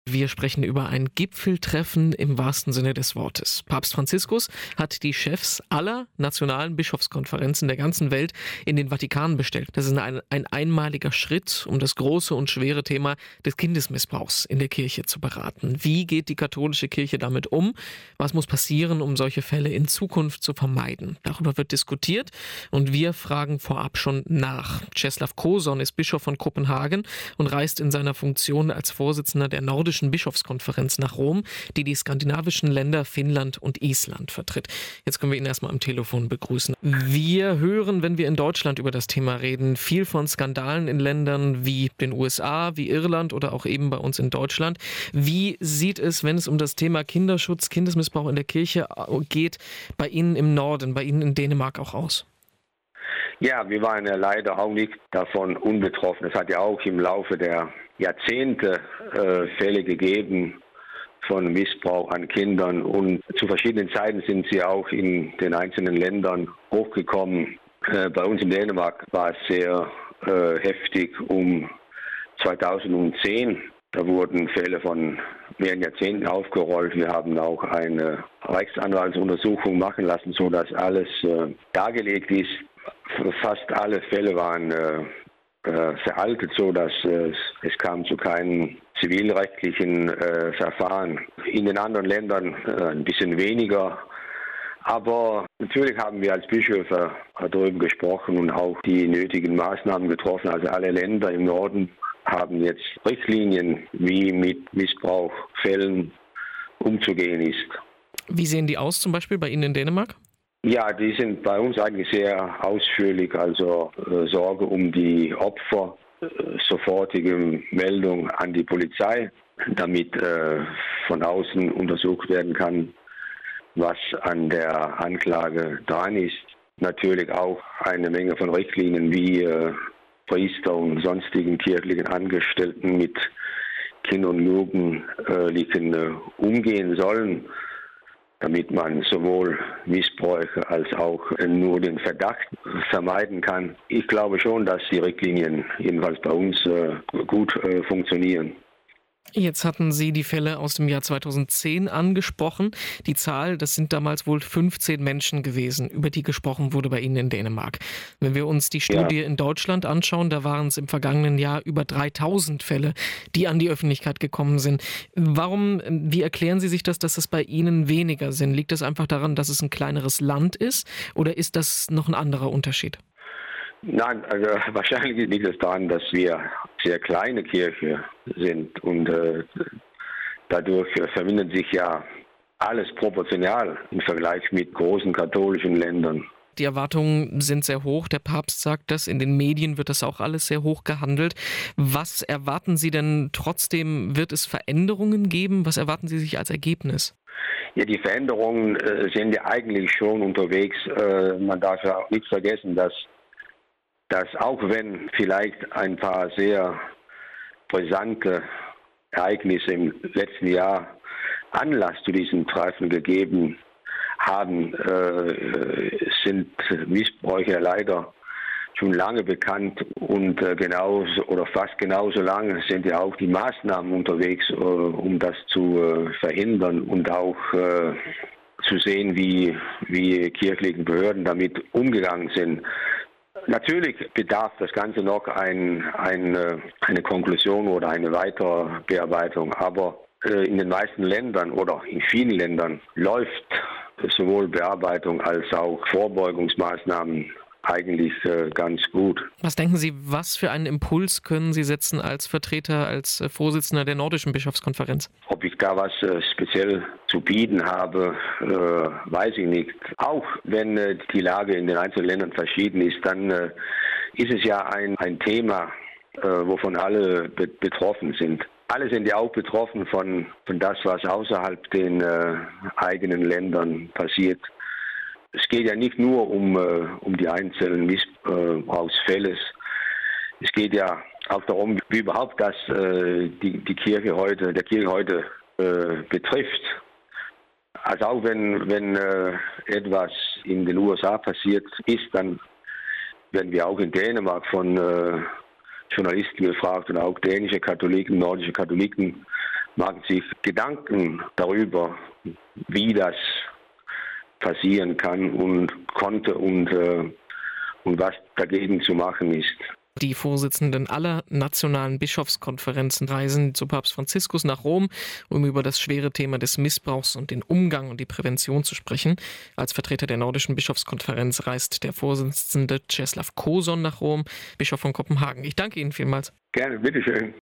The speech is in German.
Wir sprechen über ein Gipfeltreffen im wahrsten Sinne des Wortes. Papst Franziskus hat die Chefs aller nationalen Bischofskonferenzen der ganzen Welt in den Vatikan bestellt. Das ist ein einmaliger Schritt, um das große und schwere Thema des Kindesmissbrauchs in der Kirche zu beraten. Wie geht die katholische Kirche damit um? Was muss passieren, um solche Fälle in Zukunft zu vermeiden? Darüber wird diskutiert und wir fragen vorab schon nach. Czeslaw Kozon ist Bischof von Kopenhagen und reist in seiner Funktion als Vorsitzender der Nordischen Bischofskonferenz nach Rom, die skandinavischen Länder Finnland und Island vertritt. Jetzt können wir ihn erstmal am Telefon begrüßen. Wir hören, wenn wir in Deutschland über das Thema reden, viel von Skandalen in Ländern wie den USA, wie Irland oder auch eben bei uns in Deutschland. Wie sieht es, wenn es um das Thema Kinderschutz, Kindesmissbrauch in der Kirche geht, bei Ihnen im Norden, bei Ihnen in Dänemark auch aus? Ja, wir waren ja leider auch nicht davon unbetroffen. Es hat ja auch im Laufe der Jahrzehnte Fälle gegeben von Missbrauch an Kindern und zu verschiedenen Zeiten sind sie auch in den einzelnen Ländern hochgekommen. Bei uns in Dänemark war es sehr heftig um 2010. Da wurden Fälle von mehreren Jahrzehnten aufgerollt. Wir haben auch eine Rechtsanwaltsuntersuchung machen lassen, sodass alles dargelegt ist. Fast alle Fälle waren veraltet, so dass es kam zu keinem zivilrechtlichen Verfahren. In den anderen Ländern ein bisschen weniger. Aber natürlich haben wir als Bischöfe darüber gesprochen und auch die nötigen Maßnahmen getroffen. Also alle Länder im Norden haben jetzt Richtlinien, wie mit Missbrauchfällen umzugehen ist. Wie sehen die aus zum Beispiel bei Ihnen in Dänemark? Ja, die sind bei uns eigentlich sehr ausführlich, also Sorge um die Opfer, sofortige Meldung an die Polizei, damit von außen untersucht werden kann, was an der Anklage dran ist. Natürlich auch eine Menge von Richtlinien, wie Priester und sonstigen kirchlichen Angestellten mit Kindern und Jugendlichen umgehen sollen, damit man sowohl Missbräuche als auch nur den Verdacht vermeiden kann. Ich glaube schon, dass die Richtlinien jedenfalls bei uns gut funktionieren. Jetzt hatten Sie die Fälle aus dem Jahr 2010 angesprochen. Die Zahl, das sind damals wohl 15 Menschen gewesen, über die gesprochen wurde bei Ihnen in Dänemark. Wenn wir uns die Studie in Deutschland anschauen, da waren es im vergangenen Jahr über 3000 Fälle, die an die Öffentlichkeit gekommen sind. Wie erklären Sie sich das, dass es bei Ihnen weniger sind? Liegt das einfach daran, dass es ein kleineres Land ist oder ist das noch ein anderer Unterschied? Nein, also wahrscheinlich liegt es daran, dass wir sehr kleine Kirche sind und dadurch vermindert sich ja alles proportional im Vergleich mit großen katholischen Ländern. Die Erwartungen sind sehr hoch. Der Papst sagt das. In den Medien wird das auch alles sehr hoch gehandelt. Was erwarten Sie denn trotzdem? Wird es Veränderungen geben? Was erwarten Sie sich als Ergebnis? Ja, die Veränderungen sind ja eigentlich schon unterwegs. Man darf ja auch nicht vergessen, dass auch wenn vielleicht ein paar sehr brisante Ereignisse im letzten Jahr Anlass zu diesen Treffen gegeben haben, sind Missbräuche leider schon lange bekannt und genauso oder fast genauso lange sind ja auch die Maßnahmen unterwegs, um das zu verhindern und auch zu sehen, wie kirchliche Behörden damit umgegangen sind. Natürlich bedarf das Ganze noch eine Konklusion oder eine weitere Bearbeitung, aber in den meisten Ländern oder in vielen Ländern läuft sowohl Bearbeitung als auch Vorbeugungsmaßnahmen eigentlich ganz gut. Was denken Sie, was für einen Impuls können Sie setzen als Vertreter, als Vorsitzender der Nordischen Bischofskonferenz? Ob ich da was speziell zu bieten habe, weiß ich nicht. Auch wenn die Lage in den einzelnen Ländern verschieden ist, dann ist es ja ein Thema, wovon alle betroffen sind. Alle sind ja auch betroffen von das, was außerhalb den eigenen Ländern passiert. Es geht ja nicht nur um die einzelnen Missbrauchsfälle. Es geht ja auch darum, wie überhaupt das der Kirche heute betrifft. Also auch wenn etwas in den USA passiert ist, dann werden wir auch in Dänemark von Journalisten gefragt und auch dänische Katholiken, nordische Katholiken machen sich Gedanken darüber, wie das passieren kann und konnte und was dagegen zu machen ist. Die Vorsitzenden aller nationalen Bischofskonferenzen reisen zu Papst Franziskus nach Rom, um über das schwere Thema des Missbrauchs und den Umgang und die Prävention zu sprechen. Als Vertreter der Nordischen Bischofskonferenz reist der Vorsitzende Czeslaw Kozon nach Rom, Bischof von Kopenhagen. Ich danke Ihnen vielmals. Gerne, bitteschön.